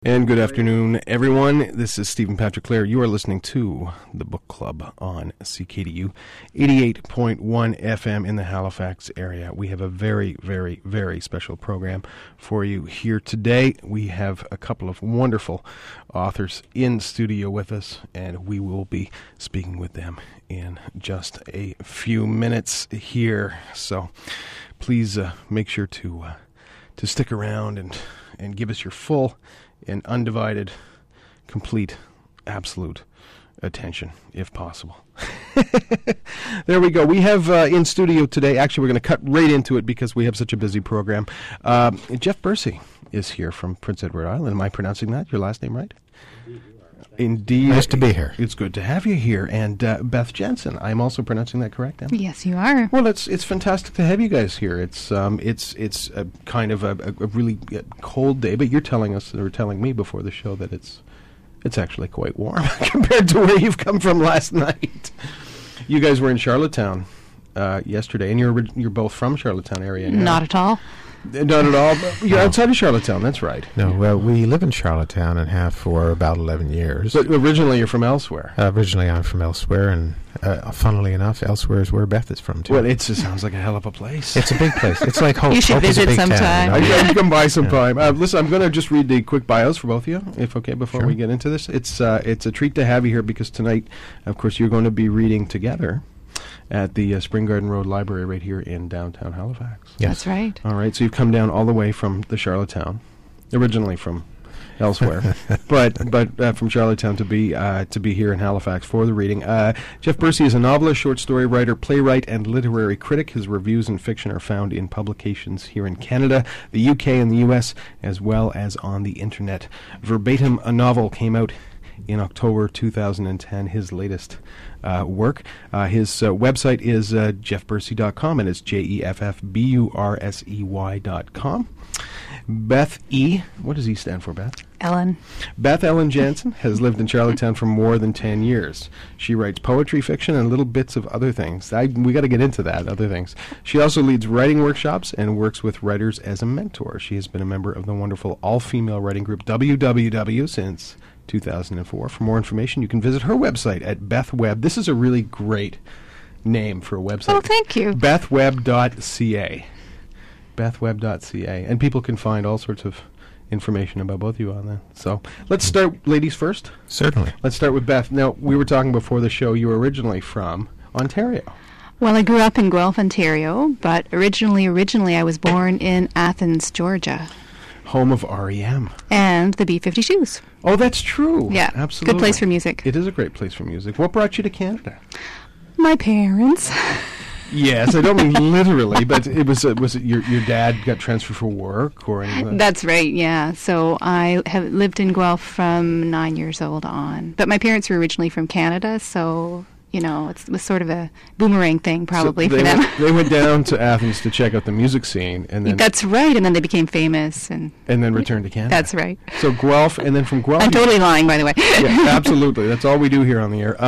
And good afternoon, everyone. This is Stephen Patrick Clare. You are listening to the Book Club on CKDU 88.1 FM in the Halifax area. We have a very, very, very special program for you here today. We have a couple of wonderful authors in studio with us, and we will be speaking with them in just a few minutes here. So please make sure to stick around and give us your full and undivided, complete, absolute attention, if possible. There we go. We have in studio today, actually we're going to cut right into it because we have such a busy program. Jeff Bursey is here from Prince Edward Island. Am I pronouncing that? Your last name right? Indeed. Nice to be here. It's good to have you here. And Beth Jensen, I'm also pronouncing that correct, Emma? Yes, you are. Well, it's fantastic to have you guys here. It's a kind of a really cold day, but you're telling us, or telling me before the show, that it's actually quite warm compared to where you've come from last night. You guys were in Charlottetown yesterday, and you're both from Charlottetown area now. Not at all. Not at all. You're outside of Charlottetown, that's right. No, well, we live in Charlottetown and have for about 11 years. But originally you're from elsewhere. Originally I'm from elsewhere, and funnily enough, elsewhere is where Beth is from, too. Well, it just sounds like a hell of a place. It's a big place. It's like Hope. You should Hope visit is a big sometime. town, you know? I come by sometime. Listen, I'm going to just read the quick bios for both of you, if okay, before we get into this. It's a treat to have you here because tonight, of course, you're going to be reading together at the Spring Garden Road Library right here in downtown Halifax. Yes. That's right. All right, so you've come down all the way from the Charlottetown, originally from elsewhere, but from Charlottetown to be here in Halifax for the reading. Jeff Bursey is a novelist, short story writer, playwright, and literary critic. His reviews and fiction are found in publications here in Canada, the UK, and the US, as well as on the internet. Verbatim, a novel came out in October 2010, his latest work. His website is jeffbursey.com, and it's JEFFBURSEY.com. Beth E. What does E stand for, Beth? Ellen. Beth Ellen Jensen has lived in Charlottetown for more than 10 years. She writes poetry, fiction, and little bits of other things. We got to get into that, other things. She also leads writing workshops and works with writers as a mentor. She has been a member of the wonderful all-female writing group WWW since 2004. For more information, you can visit her website at BethWeb. This is a really great name for a website. Oh, thank you. BethWeb.ca. BethWeb.ca. And people can find all sorts of information about both of you on that. So let's start, ladies first. Certainly. Let's start with Beth. Now, we were talking before the show, you were originally from Ontario. Well, I grew up in Guelph, Ontario, but originally I was born in Athens, Georgia. Home of REM. And the B-52s. Oh, that's true. Yeah. Absolutely. Good place for music. It is a great place for music. What brought you to Canada? My parents. Yes, I don't mean literally, but was it your dad got transferred for work or anything? That's right, yeah. So I have lived in Guelph from 9 years old on. But my parents were originally from Canada, so, you know, it was sort of a boomerang thing probably for them. They went down to Athens to check out the music scene. And then that's right, and then they became famous. And then returned to Canada. That's right. So Guelph, and then from Guelph... I'm totally lying, by the way. Yeah, absolutely. That's all we do here on the air.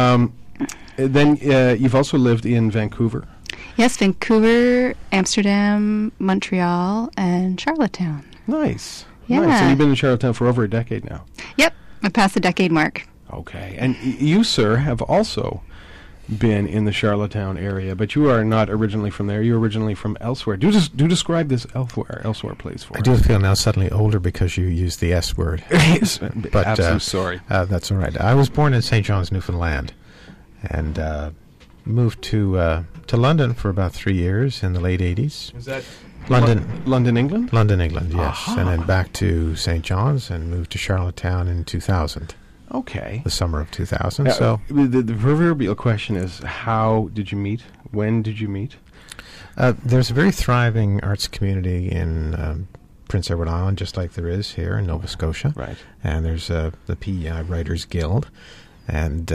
Then you've also lived in Vancouver. Yes, Vancouver, Amsterdam, Montreal, and Charlottetown. Nice. Yeah. Nice. And you've been in Charlottetown for over a decade now. Yep, I passed the decade mark. Okay. And you, sir, have also been in the Charlottetown area, but you are not originally from there. You're originally from elsewhere. Do describe this elsewhere, please, for us. I do feel now suddenly older because you used the S word. Yes, but absolutely sorry. That's all right. I was born in St. John's, Newfoundland, and moved to London for about 3 years in the late 80s. Is that London, England? London, England, yes. Aha. And then back to St. John's and moved to Charlottetown in 2000. Okay. The summer of 2000. So the proverbial question is, how did you meet? When did you meet? There's a very thriving arts community in Prince Edward Island, just like there is here in Nova Scotia. Right. And there's the PEI Writers Guild. And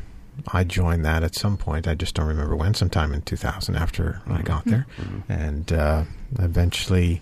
I joined that at some point. I just don't remember when, sometime in 2000 after I got there. Mm-hmm. And eventually,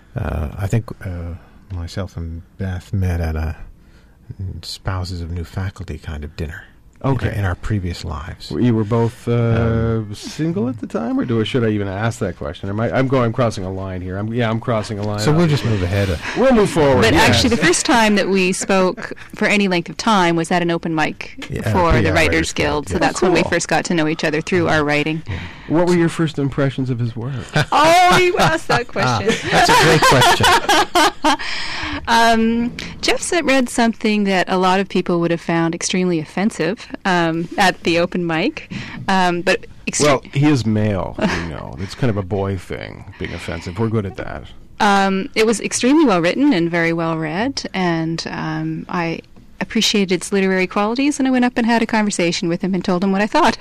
I think myself and Beth met at a Spouses of New Faculty kind of dinner. Okay. in our previous lives. You were both single at the time, or should I even ask that question? I'm crossing a line here. I'm crossing a line. So we'll just move ahead. We'll move forward. But yes. actually, the first time that we spoke for any length of time was at an open mic for the Writers Guild. So that's when we first got to know each other through our writing. Yeah. What were your first impressions of his work? Oh, you asked that question. That's a great question. Jeff read something that a lot of people would have found extremely offensive at the open mic. But well, he is male, It's kind of a boy thing, being offensive. We're good at that. It was extremely well written and very well read, and I appreciated its literary qualities, and I went up and had a conversation with him and told him what I thought.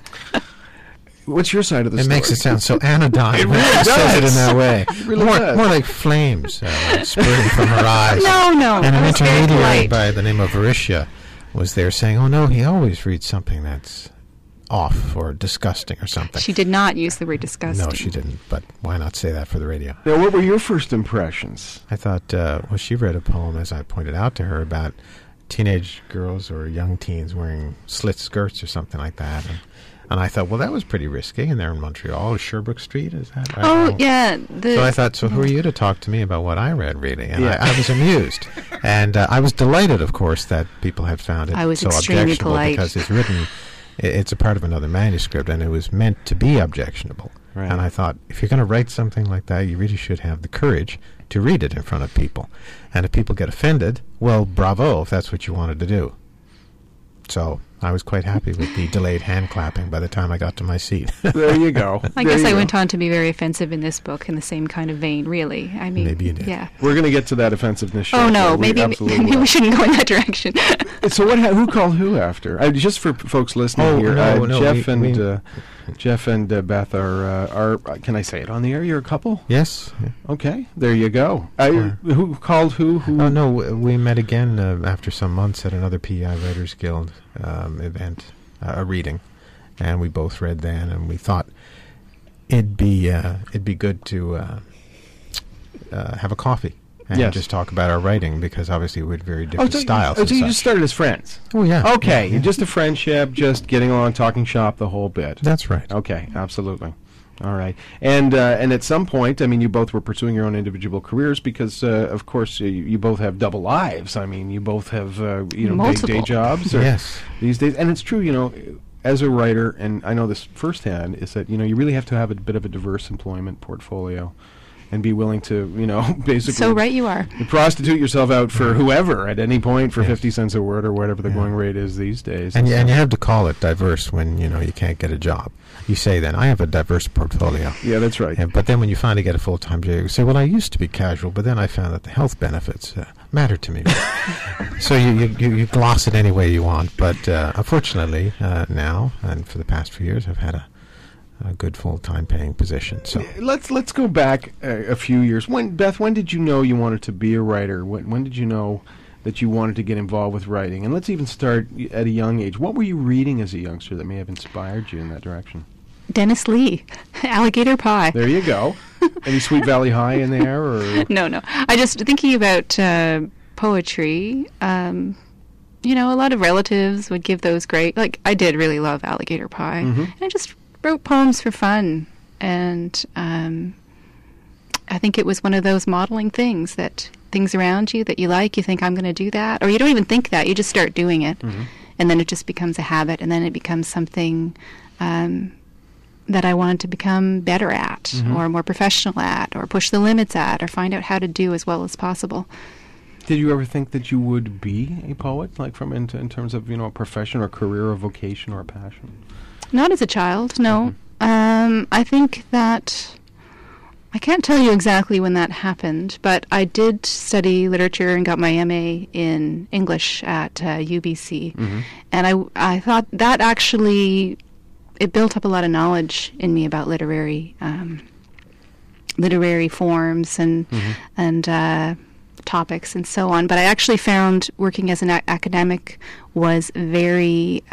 What's your side of the story? It makes it sound so anodyne. It really does. Says it in that way. It really more does. like flames spurting from her eyes. No. And an That's very intermediary polite. by the name of Varisha was there saying, "Oh no, he always reads something that's off or disgusting or something." She did not use the word disgusting. No, she didn't. But why not say that for the radio? Now, what were your first impressions? I thought, she read a poem, as I pointed out to her, about teenage girls or young teens wearing slit skirts or something like that. And I thought, well, that was pretty risky. And they're in Montreal. Sherbrooke Street, is that right? Oh, yeah. So I thought, who are you to talk to me about what I read, really? And I was amused. And I was delighted, of course, that people had found it I was so extremely objectionable polite. because it's written, it's a part of another manuscript, and it was meant to be objectionable. Right. And I thought, if you're going to write something like that, you really should have the courage to read it in front of people. And if people get offended, well, bravo, if that's what you wanted to do. So I was quite happy with the delayed hand clapping by the time I got to my seat. There you go. I guess I went on to be very offensive in this book in the same kind of vein, really. I mean, Maybe you did. Yeah. We're going to get to that offensive-ness Oh, shortly. no. We Maybe absolutely we will. shouldn't go in that direction. So who called who after? Just for folks listening Oh, here, no, Jeff and Beth are. Can I say it on the air? You're a couple. Yes. Yeah. Okay, there you go. Who called who? Oh, no, we met again after some months at another PEI Writers Guild event, a reading, and we both read then, and we thought it'd be good to have a coffee and just talk about our writing, because obviously we had very different styles. So and you such. just started as friends. Oh, yeah. Okay, Yeah. just a friendship, just getting along, talking shop, the whole bit. That's right. Okay, absolutely. All right, and at some point, I mean, you both were pursuing your own individual careers because, of course, you both have double lives. I mean, you both have big Multiple. day jobs. Yes. These days, and it's true. As a writer, and I know this firsthand, is that you really have to have a bit of a diverse employment portfolio, and be willing to basically. So right you are. Prostitute yourself out for whoever at any point for 50 cents a word or whatever the going rate is these days. And you have to call it diverse when you can't get a job. You say then, I have a diverse portfolio. Yeah, that's right. But then when you finally get a full-time job, you say, well, I used to be casual, but then I found that the health benefits matter to me. So you gloss it any way you want. But unfortunately, now, and for the past few years, I've had a good full-time paying position. So let's go back a few years. When did you know you wanted to be a writer? When did you know that you wanted to get involved with writing? And let's even start at a young age. What were you reading as a youngster that may have inspired you in that direction? Dennis Lee, Alligator Pie. There you go. Any Sweet Valley High in there? Or No. I just thinking about poetry. A lot of relatives would give those great. Like I did really love Alligator Pie, and I just wrote poems for fun. And I think it was one of those modeling things that things around you that you like, you think I'm going to do that, or you don't even think that, you just start doing it, and then it just becomes a habit, and then it becomes something that I wanted to become better at, or more professional at, or push the limits at, or find out how to do as well as possible. did you ever think that you would be a poet, like in terms of a profession or career or vocation or a passion? Not as a child, no. I think that I can't tell you exactly when that happened, but I did study literature and got my MA in English at UBC, and I thought that actually it built up a lot of knowledge in me about literary forms and topics and so on. But I actually found working as an academic was very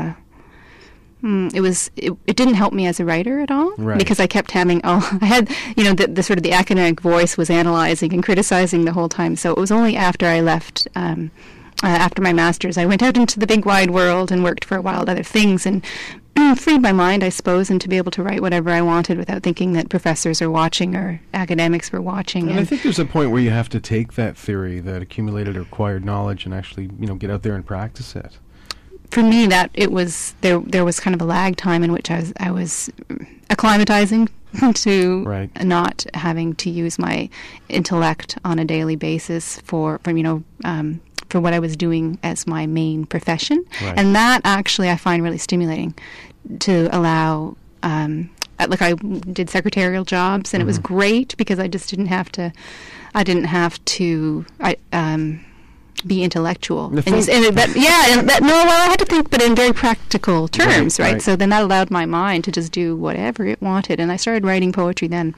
it didn't help me as a writer at all, Right. because I kept having I had the sort of the academic voice was analyzing and criticizing the whole time. So it was only after I left after my master's, I went out into the big wide world and worked for a while at other things and freed my mind, I suppose, and to be able to write whatever I wanted without thinking that professors are watching or academics were watching. And I think there's a point where you have to take that theory, that accumulated or acquired knowledge, and actually, get out there and practice it. For me, that it was there was kind of a lag time in which I was acclimatizing to not having to use my intellect on a daily basis for what I was doing as my main profession. Right. And that actually I find really stimulating, to allow, I did secretarial jobs, and it was great because I just didn't have to be intellectual. I had to think, but in very practical terms, right? So then that allowed my mind to just do whatever it wanted, and I started writing poetry then,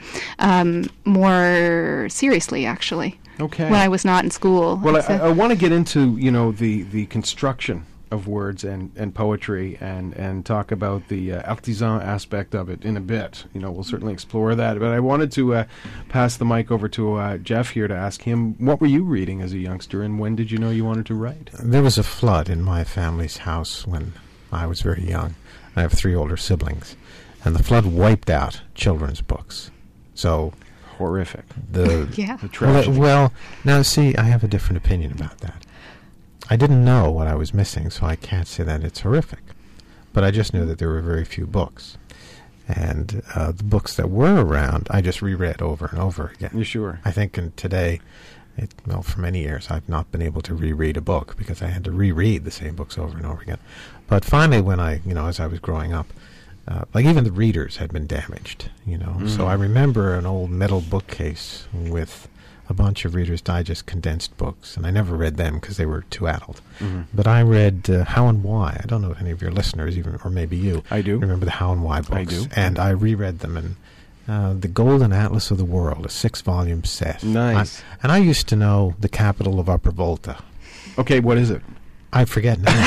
more seriously, actually. Okay. When I was not in school. Well, I want to get into the construction of words and poetry and talk about the artisan aspect of it in a bit. We'll certainly explore that. But I wanted to pass the mic over to Jeff here to ask him, what were you reading as a youngster, and when did you know you wanted to write? There was a flood in my family's house when I was very young. I have 3 older siblings, and the flood wiped out children's books. So horrific. The tragedy. Well, now see, I have a different opinion about that. I didn't know what I was missing, so I can't say that it's horrific. But I just knew that there were very few books. And the books that were around, I just reread over and over again. You sure? I think today, for many years, I've not been able to reread a book because I had to reread the same books over and over again. But finally, when as I was growing up, even the readers had been damaged, So I remember an old metal bookcase with a bunch of Reader's Digest condensed books, and I never read them because they were too adult. But I read How and Why. I don't know if any of your listeners, or maybe you, I do, remember the How and Why books. I do. And I reread them, and The Golden Atlas of the World, a 6-volume set. Nice. And I used to know the capital of Upper Volta. Okay, what is it? I forget now.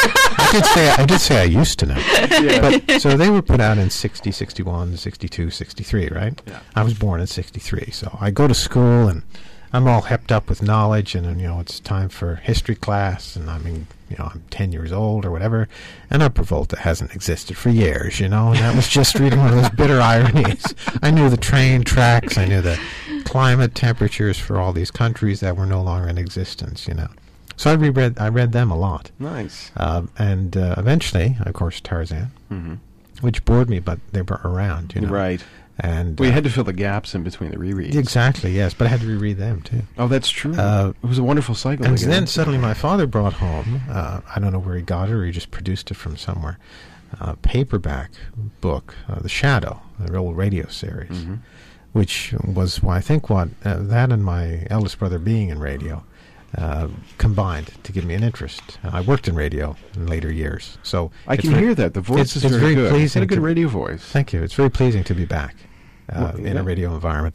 I did say I used to know. Yeah. But, so they were put out in 60, 61, 62, 63, right? Yeah. I was born in 63, so I go to school and I'm all hepped up with knowledge, and it's time for history class, and I'm 10 years old or whatever, and Upper Volta hasn't existed for years, and that was just reading one of those bitter ironies. I knew the train tracks, I knew the climate temperatures for all these countries that were no longer in existence, So I read them a lot. Nice. And eventually, of course, Tarzan, which bored me, but they were around, Right. And you had to fill the gaps in between the rereads. Exactly, yes, but I had to reread them, too. Oh, that's true. It was a wonderful cycle. And then suddenly my father brought home, I don't know where he got it, or he just produced it from somewhere, a paperback book, The Shadow, the old radio series, which was, that and my eldest brother being in radio, combined to give me an interest. I worked in radio in later years, so I can hear that the voice is very good. Pleasing. It's a good radio voice. Thank you. It's very pleasing to be back in a radio environment.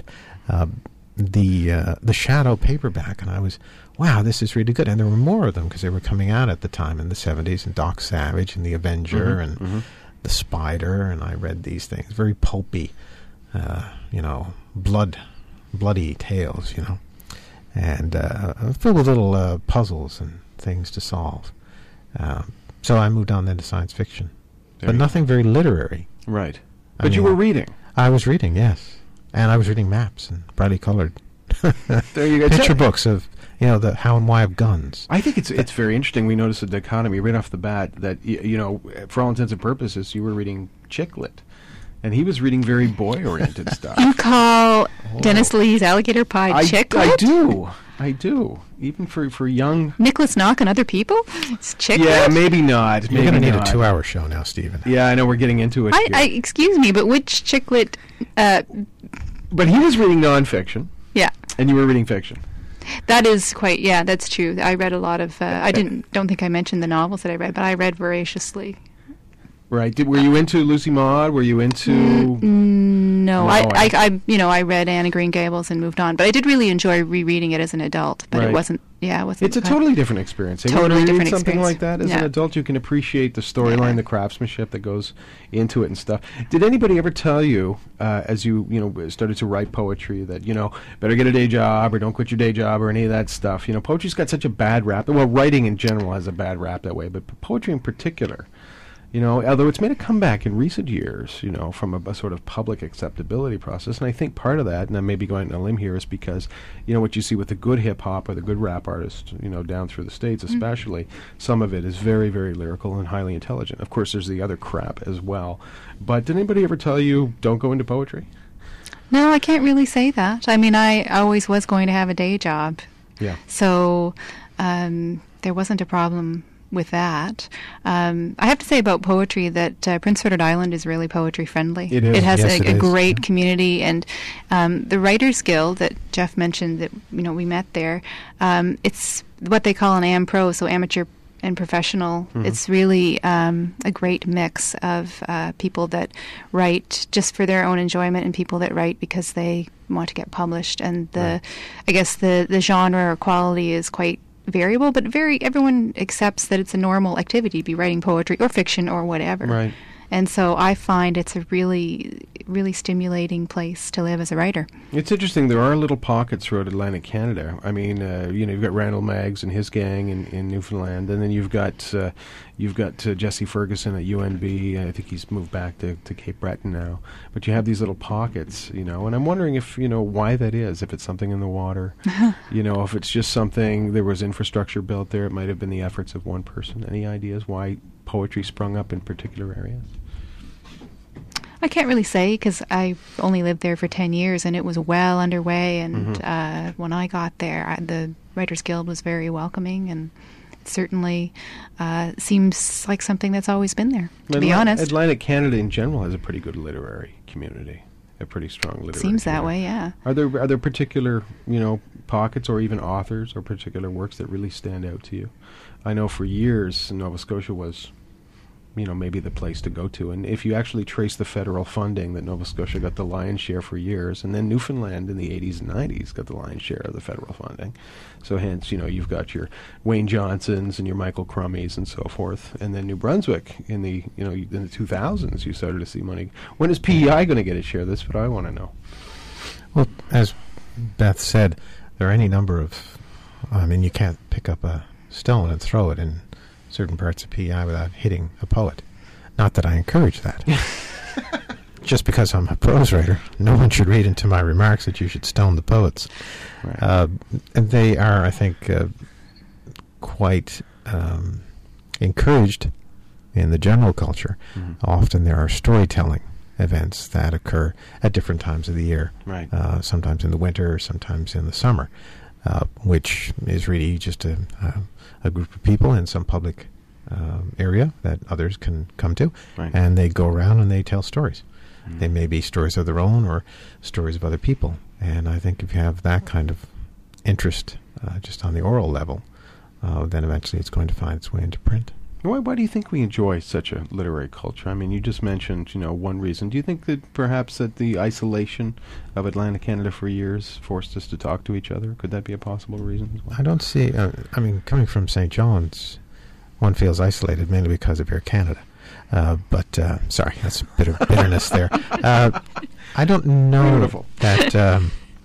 The Shadow paperback, and I was, wow, this is really good. And there were more of them because they were coming out at the time in the 70s, and Doc Savage and the Avenger and the Spider, and I read these things, very pulpy, bloody tales, and filled with little puzzles and things to solve. So I moved on then to science fiction, but nothing very literary. Right. But you were reading. I was reading, yes. And I was reading maps and brightly colored there you go. picture books of, the how and why of guns. I think it's very interesting. We noticed a dichotomy right off the bat that, for all intents and purposes, you were reading chick lit. And he was reading very boy-oriented stuff. You call Dennis Lee's Alligator Pie chick lit? I do. Even for young... Nicholas Knock and other people? It's chick lit? Yeah, maybe not. You're going to need a 2-hour show now, Stephen. Yeah, I know. We're getting into it here. Excuse me, but which chick lit... But he was reading nonfiction. Yeah. And you were reading fiction. That is quite... Yeah, that's true. I read a lot of... don't think I mentioned the novels that I read, but I read voraciously. Right. Were you into Lucy Maud? Were you into... No, I read Anne of Green Gables and moved on. But I did really enjoy rereading it as an adult. But Right. it wasn't. It's a totally different experience. Totally When you different read something experience. like that as Yeah. an adult, you can appreciate the storyline, Yeah. the craftsmanship that goes into it and stuff. Did anybody ever tell you, as you started to write poetry, that better get a day job or don't quit your day job or any of that stuff? Poetry's got such a bad rap. Well, writing in general has a bad rap that way, but poetry in particular. Although it's made a comeback in recent years, from a sort of public acceptability process. And I think part of that, and I may be going on a limb here, is because, what you see with the good hip-hop or the good rap artists, down through the States especially, some of it is very, very lyrical and highly intelligent. Of course, there's the other crap as well. But did anybody ever tell you, don't go into poetry? No, I can't really say that. I mean, I always was going to have a day job. Yeah. So there wasn't a problem with that. I have to say about poetry that Prince Edward Island is really poetry friendly. It is. It has Yes, it a is. great community, and the Writers Guild that Jeff mentioned that we met there. It's what they call an AmPro, so amateur and professional. Mm-hmm. It's really a great mix of people that write just for their own enjoyment and people that write because they want to get published. And I guess the genre or quality is quite variable, but everyone accepts that it's a normal activity to be writing poetry or fiction or whatever. Right. And so I find it's a really, really stimulating place to live as a writer. It's interesting. There are little pockets throughout Atlantic Canada. I mean, you've got Randall Maggs and his gang in Newfoundland, and then you've got Jesse Ferguson at UNB. I think he's moved back to Cape Breton now. But you have these little pockets, and I'm wondering if why that is. If it's something in the water, if it's just something there was infrastructure built there. It might have been the efforts of one person. Any ideas why poetry sprung up in particular areas? I can't really say because I only lived there for 10 years and it was well underway. And when I got there, the Writers Guild was very welcoming, and it certainly seems like something that's always been there, to be honest. Atlantic Canada in general has a pretty good literary community, a pretty strong literary Seems that community. way, yeah. Are there particular pockets or even authors or particular works that really stand out to you? I know for years Nova Scotia was maybe the place to go to. And if you actually trace the federal funding, that Nova Scotia got the lion's share for years, and then Newfoundland in the 80s and 90s got the lion's share of the federal funding. So hence, you've got your Wayne Johnsons and your Michael Crummies and so forth. And then New Brunswick in the 2000s, you started to see money. When is PEI going to get its share? That's what I want to know. Well, as Beth said, there are any number of... you can't pick up a stone and throw it in certain parts of PEI without hitting a poet. Not that I encourage that. Just because I'm a prose writer, no one should read into my remarks that you should stone the poets. Right. And they are, I think, quite encouraged in the general culture. Mm-hmm. Often there are storytelling events that occur at different times of the year. Right. Sometimes in the winter, sometimes in the summer, which is really just a group of people in some public area that others can come to. Right. And they go around and they tell stories. Mm-hmm. They may be stories of their own or stories of other people. And I think if you have that kind of interest just on the oral level, then eventually it's going to find its way into print. Why do you think we enjoy such a literary culture? I mean, you just mentioned, one reason. Do you think that perhaps that the isolation of Atlantic Canada for years forced us to talk to each other? Could that be a possible reason as well? I don't see... coming from St. John's, one feels isolated mainly because of Air Canada. Sorry, that's a bit of bitterness there. I don't know Beautiful. that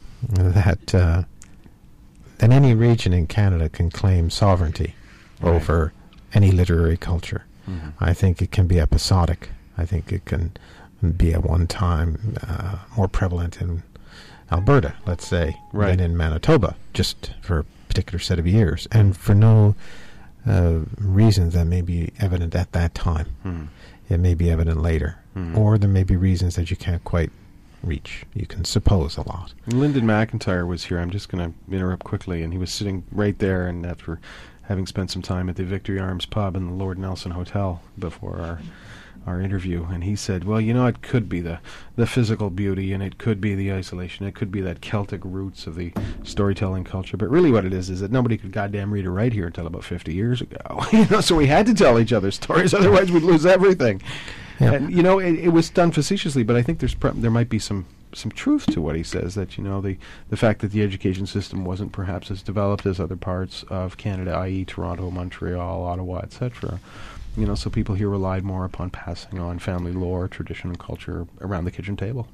any region in Canada can claim sovereignty Right. over any literary culture. Mm-hmm. I think it can be episodic. I think it can be at one time more prevalent in Alberta, let's say, Right. than in Manitoba, just for a particular set of years, and for no reasons that may be evident at that time. Mm-hmm. It may be evident later, Mhm. or there may be reasons that you can't quite reach. You can suppose a lot. Lyndon McIntyre was here. I'm just going to interrupt quickly, and he was sitting right there, and after having spent some time at the Victory Arms pub and the Lord Nelson Hotel before our interview, and he said, well, it could be the physical beauty, and it could be the isolation, it could be that Celtic roots of the storytelling culture, but really what it is that nobody could goddamn read or write here until about 50 years ago. So we had to tell each other stories, otherwise we'd lose everything. Yeah. And, it was done facetiously, but I think there might be some truth to what he says, that, the fact that the education system wasn't perhaps as developed as other parts of Canada, i.e. Toronto, Montreal, Ottawa, etc., so people here relied more upon passing on family lore, tradition, and culture around the kitchen table.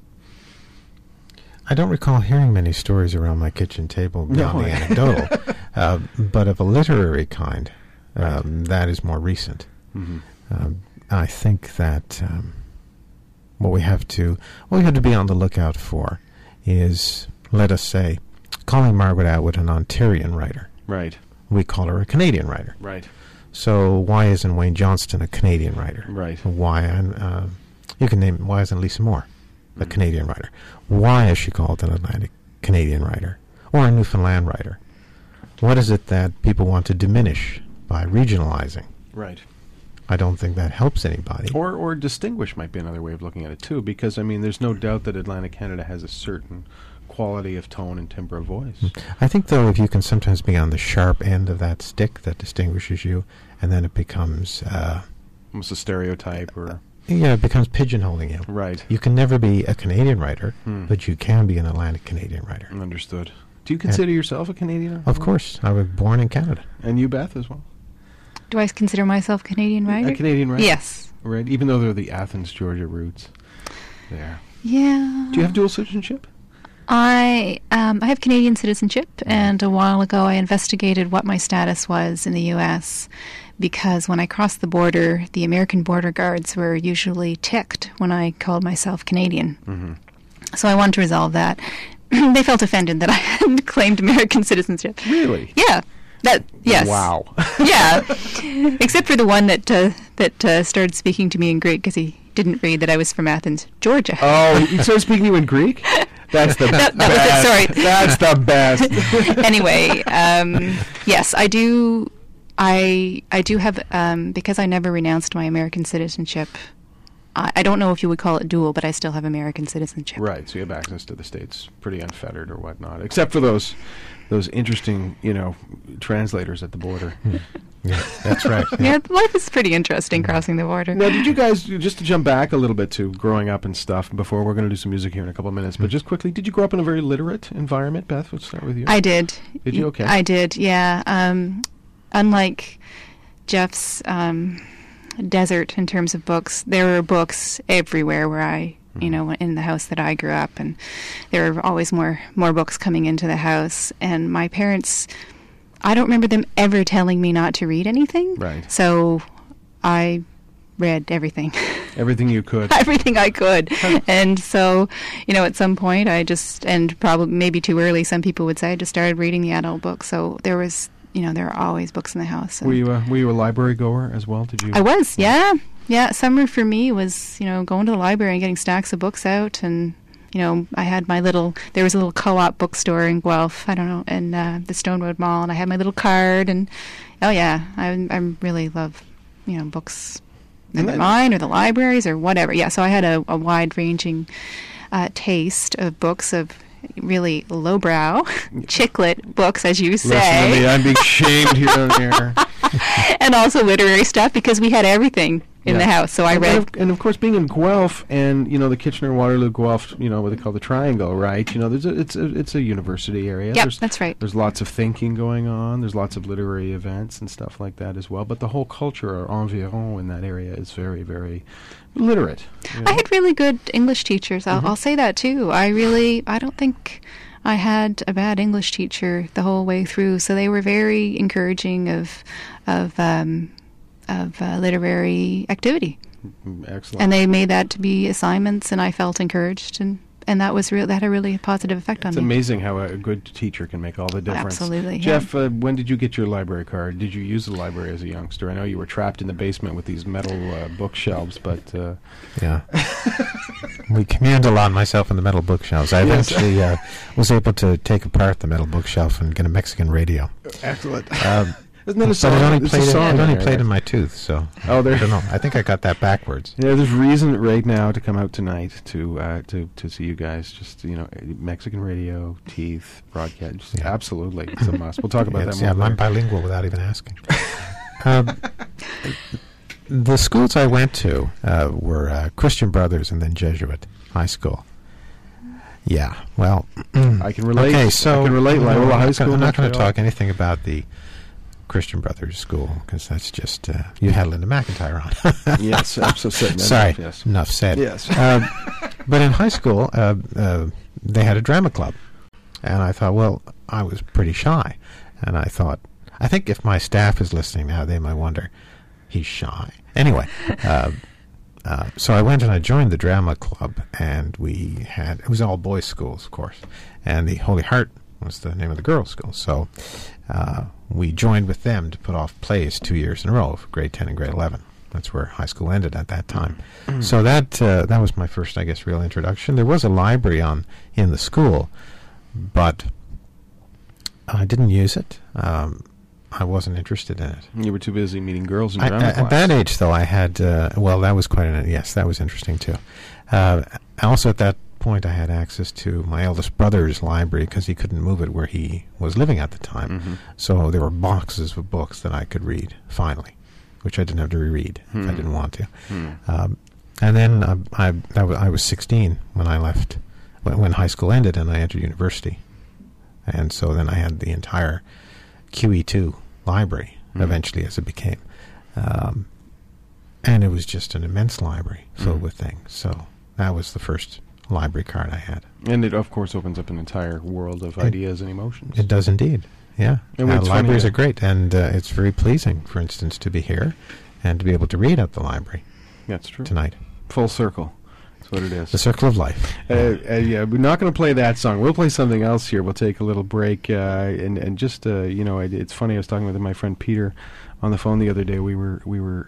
I don't recall hearing many stories around my kitchen table beyond the anecdotal, but of a literary kind, that is more recent. Mm-hmm. I think that what we have to be on the lookout for is, let us say, calling Margaret Atwood an Ontarian writer. Right. We call her a Canadian writer. Right. So why isn't Wayne Johnston a Canadian writer? Right. Why isn't Lisa Moore a Canadian writer? Why is she called an Atlantic Canadian writer or a Newfoundland writer? What is it that people want to diminish by regionalizing? Right. I don't think that helps anybody. Or distinguish might be another way of looking at it too, because there's no doubt that Atlantic Canada has a certain quality of tone and timbre of voice. I think, though, if you can sometimes be on the sharp end of that stick that distinguishes you, and then it becomes almost a stereotype, or it becomes pigeonholing you. Right. You can never be a Canadian writer, but you can be an Atlantic Canadian writer. Understood. Do you consider yourself a Canadian? Of course. I was born in Canada. And you, Beth, as well? Do I consider myself a Canadian writer? A Canadian writer? Yes. Right, even though they're the Athens, Georgia roots. There. Yeah. Do you have dual citizenship? I have Canadian citizenship, and a while ago I investigated what my status was in the U.S., because when I crossed the border, the American border guards were usually ticked when I called myself Canadian. Mm-hmm. So I wanted to resolve that. They felt offended that I hadn't claimed American citizenship. Really? Yeah. Yes. Wow. Yeah. Except for the one that started speaking to me in Greek because he didn't read that I was from Athens, Georgia. Oh, he started speaking to you in Greek? That's the best. That was it, sorry. That's the best. Anyway, yes, I do. I do have, because I never renounced my American citizenship. I don't know if you would call it dual, but I still have American citizenship. Right, so you have access to the States pretty unfettered or whatnot, except for those interesting, translators at the border. Yeah, that's right. Yeah, life is pretty interesting crossing the border. Now, did you guys, just to jump back a little bit to growing up and stuff, before we're going to do some music here in a couple of minutes, but just quickly, did you grow up in a very literate environment? Beth, let's start with you. I did. Did you? Okay. I did, yeah. Unlike Jeff's desert in terms of books, there were books everywhere where I, in the house that I grew up, and there were always more books coming into the house. And my parents, I don't remember them ever telling me not to read anything. Right. So I read everything. Everything you could. Everything I could. And so, at some point I just, and probably maybe too early, some people would say, I just started reading the adult books. So there was, there are always books in the house. Were you a library goer as well? Did you? I was, yeah. Yeah, summer for me was, going to the library and getting stacks of books out. And, I had there was a little co-op bookstore in Guelph, I don't know, in the Stone Road Mall. And I had my little card. And, oh, yeah, I really love, books, either mine or the libraries or whatever. Yeah, so I had a wide-ranging taste of books of really lowbrow, chicklet books, as you say. Listen to me, I'm being shamed here and there. And also literary stuff, because we had everything in the house. So I read. And of course, being in Guelph, and the Kitchener-Waterloo Guelph, what they call the Triangle, right? It's a university area. Yep, that's right. There's lots of thinking going on. There's lots of literary events and stuff like that as well. But the whole culture or environ in that area is very, very literate. I had really good English teachers. I'll say that too. I don't think I had a bad English teacher the whole way through. So they were very encouraging of literary activity. Excellent. And they made that to be assignments, and I felt encouraged, and that was that had a really positive effect on me. It's amazing how a good teacher can make all the difference. Absolutely. Jeff, when did you get your library card? Did you use the library as a youngster? I know you were trapped in the basement with these metal bookshelves, but... Yeah. We command a lot, myself and the metal bookshelves. I eventually was able to take apart the metal bookshelf and get a Mexican radio. Excellent. Isn't that a song? But it only played in my tooth, so I don't know. I think I got that backwards. Yeah, there's reason right now to come out tonight to see you guys. Just Mexican radio, teeth, broadcast. Yeah. Absolutely, it's a must. We'll talk about that more. Yeah, I'm bilingual without even asking. The schools I went to were Christian Brothers and then Jesuit High School. Yeah, well, I can relate. Okay, so I can relate. Loyola High School. I'm not going to Montreal. talk anything about the Christian Brothers School because that's just you had Linda McIntyre on. Yes, absolutely. Sorry, Yes. enough said. Yes. But in high school, they had a drama club, and I thought, well, I was pretty shy, and I thought, I think if my staff is listening now, they might wonder, he's shy. Anyway, so I went and I joined the drama club, and it was all boys' schools, of course, and the Holy Heart was the name of the girls' school. So we joined with them to put off plays 2 years in a row for grade 10 and grade 11. That's where high school ended at that time. So that was my first, I guess, real introduction. There was a library in the school, but I didn't use it. I wasn't interested in it. You were too busy meeting girls in drama class. At that age, though, I had, well, that was yes, that was interesting, too. Also, at that point, I had access to my eldest brother's library because he couldn't move it where he was living at the time. Mm-hmm. So there were boxes of books that I could read, finally, which I didn't have to reread if I didn't want to. And then I was 16 when I left, when high school ended and I entered university. And so then I had the entire QE2 library, eventually, as it became. And it was just an immense library filled with things. So that was the first library card I had. And it, of course, opens up an entire world of ideas and emotions. It does indeed, yeah. And libraries are great, and it's very pleasing, for instance, to be here and to be able to read at the library. That's true. Tonight. Full circle. That's what it is. The circle of life. Yeah, we're not going to play that song. We'll play something else here. We'll take a little break, and just it's funny. I was talking with my friend Peter on the phone the other day. We were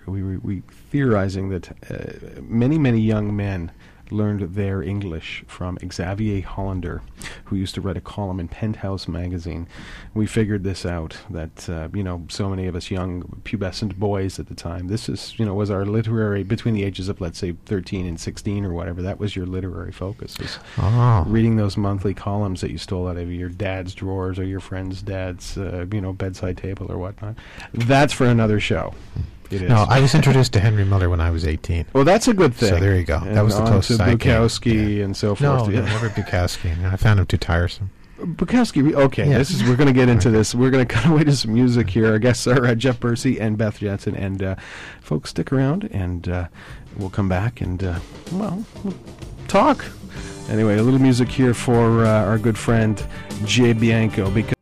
theorizing that many young men learned their English from Xavier Hollander, who used to write a column in Penthouse magazine. We figured this out, that, so many of us young pubescent boys at the time, this is, was our literary, between the ages of, let's say, 13 and 16 or whatever, that was your literary focus, was reading those monthly columns that you stole out of your dad's drawers or your friend's dad's, bedside table or whatnot. That's for another show. It is. No, I was introduced to Henry Miller when I was 18. Well, that's a good thing. So there you go. And that was the closest I came. Bukowski and so forth. No, never Bukowski. I found him too tiresome. Bukowski, okay. Yeah. We're going to get into this. We're going to cut away to some music here. Our guests are Jeff Bursey and Beth Jansen. And folks, stick around, and we'll come back and, we'll talk. Anyway, a little music here for our good friend Jay Bianco, because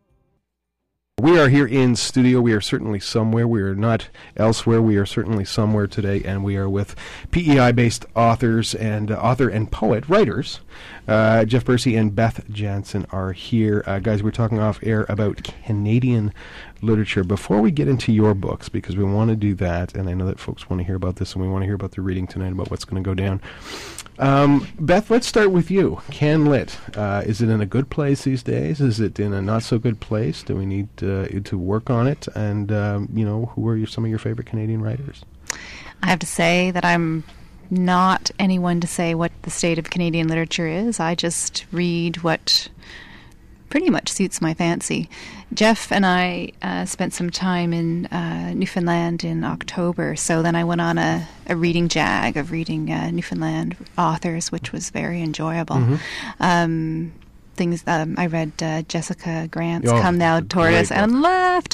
we are here in studio. We are certainly somewhere. We are not elsewhere. We are certainly somewhere today, and we are with PEI-based authors and author and poet writers. Jeff Bursey and Beth Jansen are here. Guys, we're talking off air about Canadian literature. Before we get into your books, because we want to do that, and I know that folks want to hear about this, and we want to hear about the reading tonight, about what's going to go down. Beth, let's start with you. CanLit, is it in a good place these days? Is it in a not so good place? Do we need to work on it? And who are some of your favorite Canadian writers? I have to say that I'm not anyone to say what the state of Canadian literature is. I just read what pretty much suits my fancy. Jeff and I spent some time in Newfoundland in October, so then I went on a reading jag of reading Newfoundland authors, which was very enjoyable. Mm-hmm. I read Jessica Grant's Come Thou Tortoise and laughed.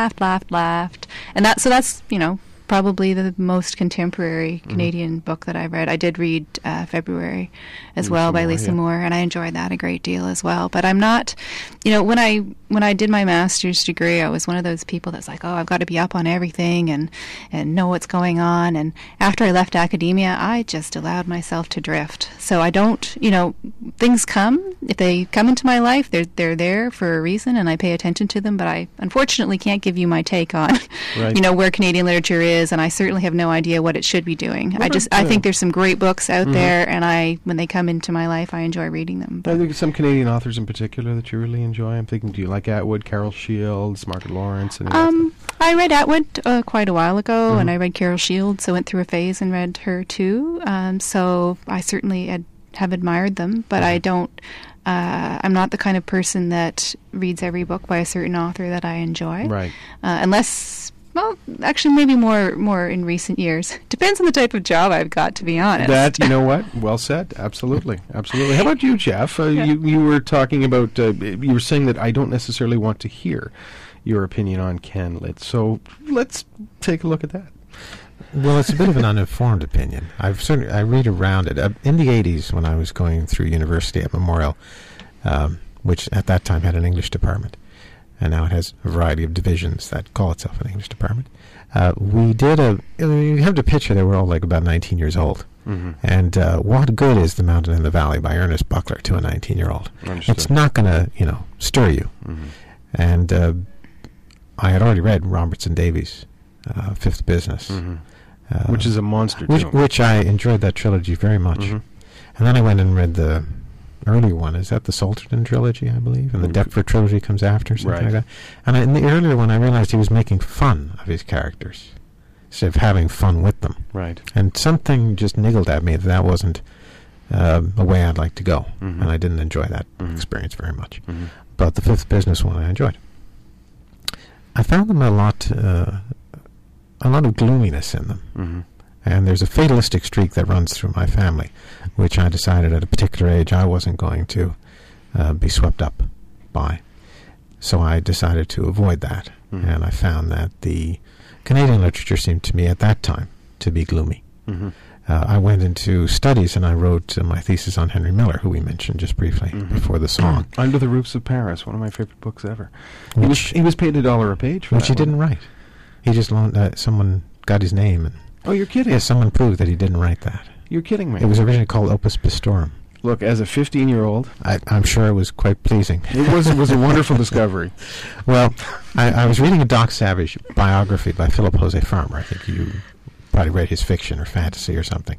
And that's probably the most contemporary Canadian book that I read. I did read February as well by Lisa Moore, and I enjoyed that a great deal as well. But I'm not, when I did my master's degree, I was one of those people that's like, oh, I've got to be up on everything and know what's going on. And after I left academia, I just allowed myself to drift. So I don't, things come. If they come into my life, they're there for a reason, and I pay attention to them. But I unfortunately can't give you my take on, where Canadian literature is. And I certainly have no idea what it should be doing. I think there's some great books out there, and when they come into my life, I enjoy reading them. I think some Canadian authors in particular that you really enjoy. I'm thinking, do you like Atwood, Carol Shields, Margaret Lawrence? I read Atwood quite a while ago, and I read Carol Shields, so I went through a phase and read her too. So I certainly have admired them, but I don't. I'm not the kind of person that reads every book by a certain author that I enjoy. Right. Unless Well, actually, maybe more in recent years. Depends on the type of job I've got, to be honest. That, you know what? Well said. Absolutely. Absolutely. How about you, Jeff? You were talking about, you were saying that I don't necessarily want to hear your opinion on Ken Litt. So let's take a look at that. Well, it's a bit of an uninformed opinion. I read around it. In the 80s, when I was going through university at Memorial, which at that time had an English department, and now it has a variety of divisions that call itself an English department, we did you have to picture they were all like about 19 years old. Mm-hmm. And What Good is the Mountain in the Valley by Ernest Buckler to a 19-year-old. It's not going to, stir you. Mm-hmm. And I had already read Robertson Davies' Fifth Business. Mm-hmm. Which is a monster which I enjoyed that trilogy very much. Mm-hmm. And then I went and read the earlier one. Is that the Salterton trilogy, I believe? And the Deptford trilogy comes after, something like that. And in the earlier one, I realized he was making fun of his characters instead of having fun with them. Right. And something just niggled at me that wasn't a way I'd like to go. Mm-hmm. And I didn't enjoy that experience very much. Mm-hmm. But the Fifth Business one I enjoyed. I found them a lot of gloominess in them. Mm-hmm. And there's a fatalistic streak that runs through my family, which I decided at a particular age I wasn't going to be swept up by. So I decided to avoid that. Mm-hmm. And I found that the Canadian literature seemed to me at that time to be gloomy. Mm-hmm. I went into studies and I wrote my thesis on Henry Miller, who we mentioned just briefly before the song. Under the Roofs of Paris, one of my favorite books ever. He was paid $1 a page for which he didn't write. He just loaned, someone got his name. And oh, you're kidding? Yes, someone proved that he didn't write that. You're kidding me. It was originally called Opus Pistorum. Look, as a 15-year-old... I'm sure it was quite pleasing. It was a wonderful discovery. Well, I was reading a Doc Savage biography by Philip Jose Farmer. I think you probably read his fiction or fantasy or something.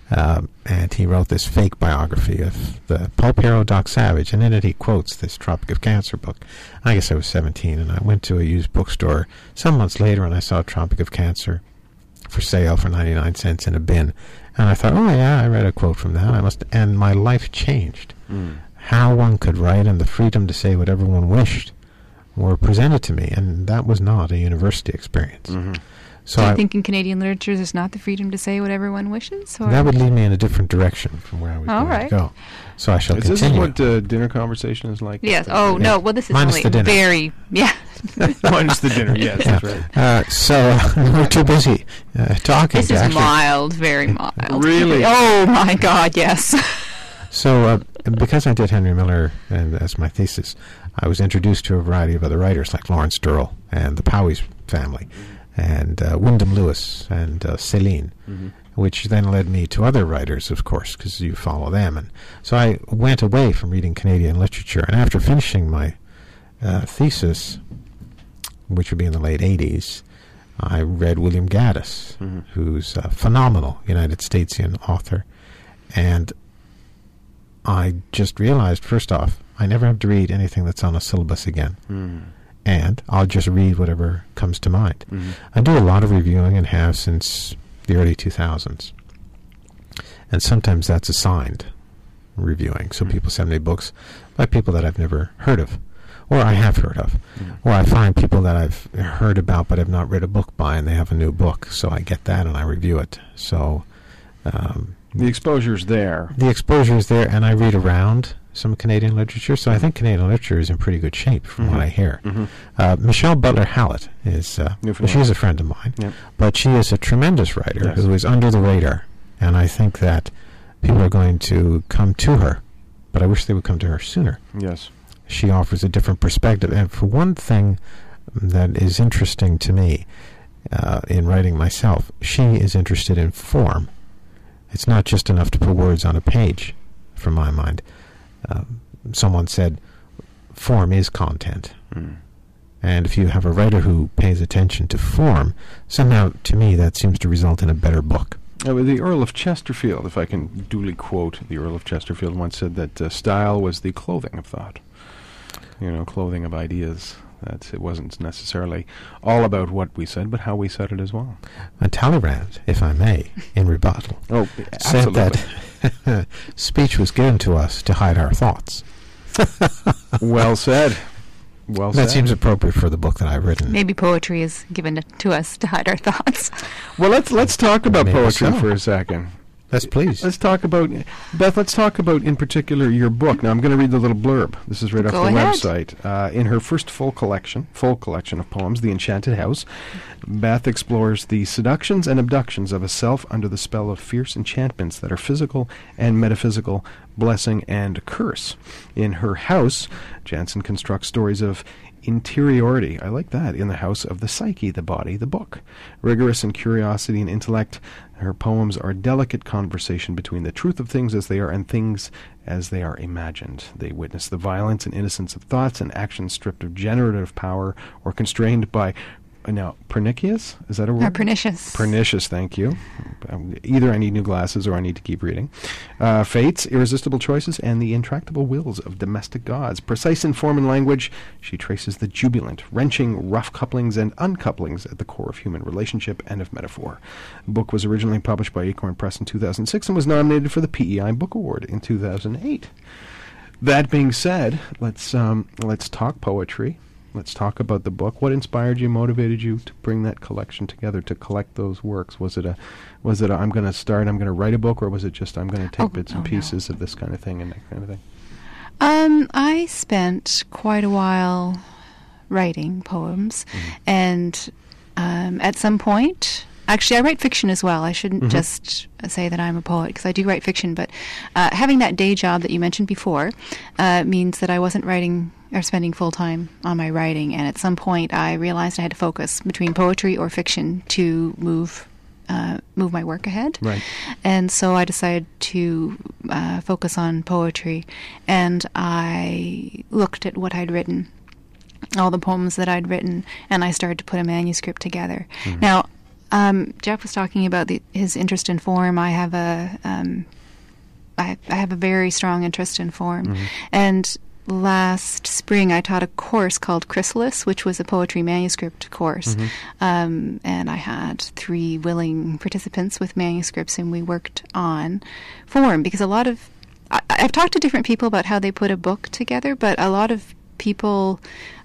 And he wrote this fake biography of the pulp hero Doc Savage, and in it he quotes this Tropic of Cancer book. I guess I was 17, and I went to a used bookstore some months later, and I saw Tropic of Cancer for sale for 99 cents in a bin. And I thought, oh yeah, I read a quote from that. And my life changed. How one could write and the freedom to say whatever one wished were presented to me, and that was not a university experience. Mm-hmm. So do you think in Canadian literature there's not the freedom to say whatever one wishes? Or? That would lead me in a different direction from where I was going to go. So I shall continue. Is this what dinner conversation is like? Yes. Oh, no. Well, this is minus the dinner. Very... Yeah. Minus the dinner, yes, that's right. So we're too busy talking. This is mild, very mild. Really? Oh, my God, yes. So because I did Henry Miller and as my thesis, I was introduced to a variety of other writers like Lawrence Durrell and the Powys family. And Wyndham Lewis and Céline, which then led me to other writers, of course, because you follow them. And so I went away from reading Canadian literature. And after finishing my thesis, which would be in the late 80s, I read William Gaddis, who's a phenomenal United Statesian author. And I just realized, first off, I never have to read anything that's on a syllabus again. And I'll just read whatever comes to mind. I do a lot of reviewing and have since the early 2000s. And sometimes that's assigned reviewing. So people send me books by people that I've never heard of, or I have heard of. Or I find people that I've heard about but have not read a book by, and they have a new book. So I get that and I review it. So the exposure's there. The exposure is there, and I read around some Canadian literature, so I think Canadian literature is in pretty good shape from what I hear. Michelle Butler Hallett is, she's a friend of mine, but she is a tremendous writer who is under the radar, and I think that people are going to come to her, but I wish they would come to her sooner. Yes. She offers a different perspective, and for one thing that is interesting to me in writing myself, she is interested in form. It's not just enough to put words on a page, from my mind. Someone said, form is content. And if you have a writer who pays attention to form, somehow, to me, that seems to result in a better book. The Earl of Chesterfield, if I can duly quote, the Earl of Chesterfield once said that style was the clothing of thought. Clothing of ideas. That it wasn't necessarily all about what we said, but how we said it as well. And Talleyrand, if I may, in rebuttal, said that speech was given to us to hide our thoughts. Well said. Well That said. seems appropriate for the book that I've written. Maybe poetry is given to us to hide our thoughts. Well, let's talk about Maybe poetry so. for a second. Yes, please. Let's talk about, Beth, let's talk about in particular your book. Now, I'm going to read the little blurb. This is right off Go the ahead. website. In her first full collection of poems, The Enchanted House, Beth explores the seductions and abductions of a self under the spell of fierce enchantments that are physical and metaphysical, blessing and curse. In her house, Jansen constructs stories of interiority, I like that, in the house of the psyche, the body, the book. Rigorous in curiosity and intellect, her poems are delicate conversation between the truth of things as they are and things as they are imagined. They witness the violence and innocence of thoughts and actions stripped of generative power or constrained by, now, pernicious? Is that a word? Or pernicious. Pernicious, thank you. Either I need new glasses or I need to keep reading. Fates, irresistible choices, and the intractable wills of domestic gods. Precise in form and language, she traces the jubilant, wrenching, rough couplings and uncouplings at the core of human relationship and of metaphor. The book was originally published by Acorn Press in 2006 and was nominated for the PEI Book Award in 2008. That being said, let's talk poetry. Let's talk about the book. What inspired you, motivated you to bring that collection together, to collect those works? Was it a I'm going to write a book, or was it just I'm going to take bits and pieces of this kind of thing and that kind of thing? I spent quite a while writing poems, and at some point, actually, I write fiction as well. I shouldn't just say that I'm a poet, because I do write fiction, but having that day job that you mentioned before means that I wasn't writing or spending full time on my writing, and at some point I realized I had to focus between poetry or fiction to move my work ahead. Right. And so I decided to focus on poetry, and I looked at what I'd written, all the poems that I'd written, and I started to put a manuscript together. Now, Jeff was talking about his interest in form. I have I have a very strong interest in form, and last spring I taught a course called Chrysalis, which was a poetry manuscript course, and I had 3 willing participants with manuscripts, and we worked on form, because I've talked to different people about how they put a book together, but a lot of people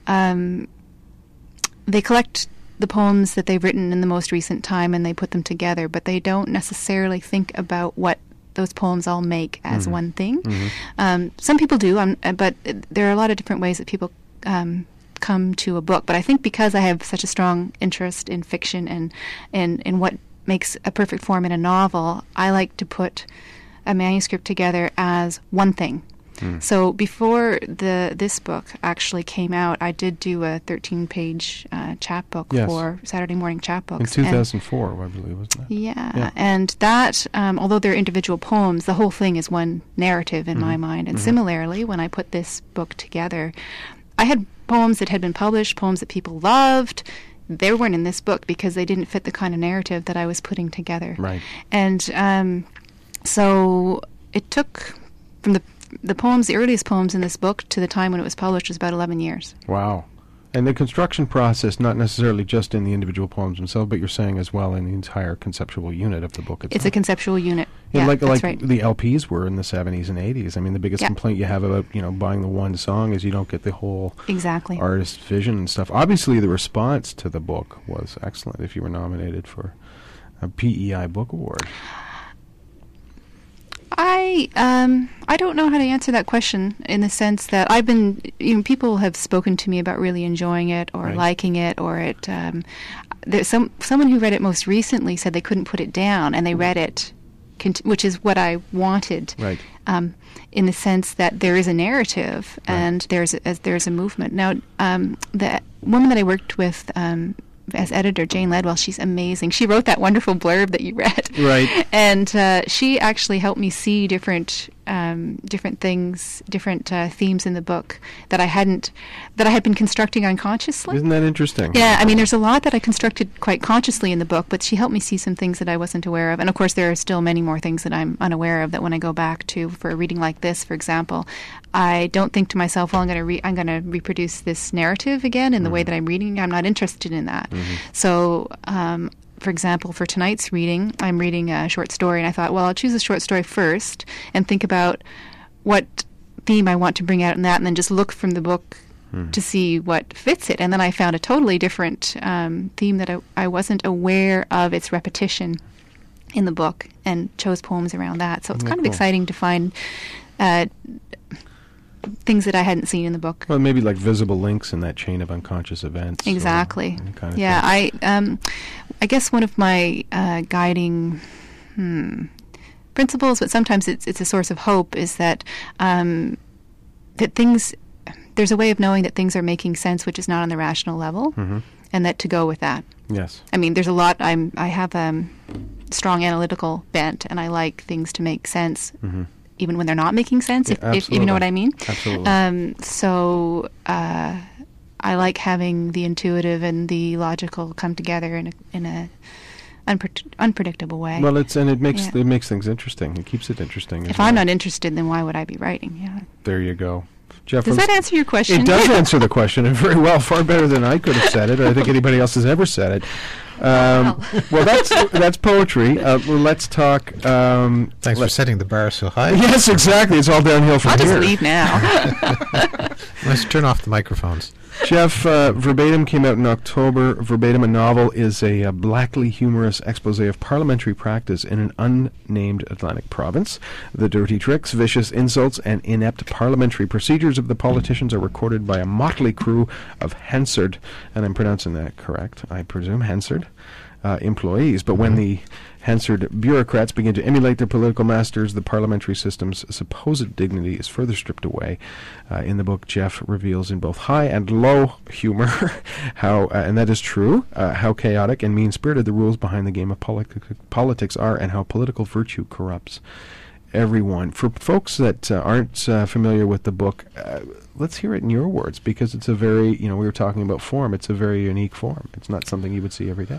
they collect the poems that they've written in the most recent time and they put them together, but they don't necessarily think about what those poems all make as one thing. Some people do, but there are a lot of different ways that people come to a book. But I think because I have such a strong interest in fiction and in what makes a perfect form in a novel, I like to put a manuscript together as one thing. So before this book actually came out, I did do a 13-page chapbook for Saturday Morning Chapbooks. In 2004, I believe, wasn't it? Yeah, and that, although they're individual poems, the whole thing is one narrative in my mind. And similarly, when I put this book together, I had poems that had been published, poems that people loved. They weren't in this book because they didn't fit the kind of narrative that I was putting together. Right. And so it took from the poems, the earliest poems in this book, to the time when it was published was about 11 years. Wow. And the construction process, not necessarily just in the individual poems themselves, but you're saying as well in the entire conceptual unit of the book itself. It's a conceptual unit. Yeah, Yeah, that's right. the LPs were in the 70s and 80s. I mean, the biggest complaint you have about, buying the one song is you don't get the whole Exactly. artist's vision and stuff. Obviously, the response to the book was excellent if you were nominated for a PEI Book Award. I don't know how to answer that question, in the sense that I've been, people have spoken to me about really enjoying it or liking it, or it. There's someone who read it most recently said they couldn't put it down, and they read it, which is what I wanted. Right. In the sense that there is a narrative and there's a movement. Now, the woman that I worked with as editor, Jane Ledwell, she's amazing. She wrote that wonderful blurb that you read. Right. And she actually helped me see different things, different themes in the book that I had been constructing unconsciously. Isn't that interesting? Yeah, I mean, there's a lot that I constructed quite consciously in the book, but she helped me see some things that I wasn't aware of. And of course, there are still many more things that I'm unaware of that when I go back to, for a reading like this, for example, I don't think to myself, well, I'm going to reproduce this narrative again in the way that I'm reading. I'm not interested in that. So, for example, for tonight's reading, I'm reading a short story, and I thought, well, I'll choose a short story first and think about what theme I want to bring out in that, and then just look from the book to see what fits it. And then I found a totally different theme that I wasn't aware of its repetition in the book, and chose poems around that. So it's kind of exciting to find things that I hadn't seen in the book. Well, maybe like visible links in that chain of unconscious events. Exactly. Kind of yeah, I guess one of my guiding principles, but sometimes it's a source of hope, is that that things, there's a way of knowing that things are making sense which is not on the rational level, and that to go with that. Yes. I mean, there's a lot. I have strong analytical bent, and I like things to make sense, even when they're not making sense. If you know what I mean. Absolutely. So I like having the intuitive and the logical come together in a unpredictable way. Well, it makes things interesting. It keeps it interesting. If I'm not interested, then why would I be writing? Yeah. There you go. Jeff, does that answer your question? It does answer the question, and very well, far better than I could have said it, or I think anybody else has ever said it. Well, that's poetry. Let's talk. Thanks for setting the bar so high. Yes, exactly. It's all downhill from here. I'll just leave now. Let's turn off the microphones. Jeff, Verbatim came out in October. Verbatim, a novel, is a blackly humorous expose of parliamentary practice in an unnamed Atlantic province. The dirty tricks, vicious insults, and inept parliamentary procedures of the politicians are recorded by a motley crew of Hansard, and I'm pronouncing that correct, I presume, Hansard, employees. But when the Hansard bureaucrats begin to emulate their political masters, the parliamentary system's supposed dignity is further stripped away. In the book, Jeff reveals in both high and low humor how, and that is true, how chaotic and mean-spirited the rules behind the game of politics are, and how political virtue corrupts everyone. For folks that aren't familiar with the book, let's hear it in your words, because it's a very, we were talking about form, it's a very unique form. It's not something you would see every day.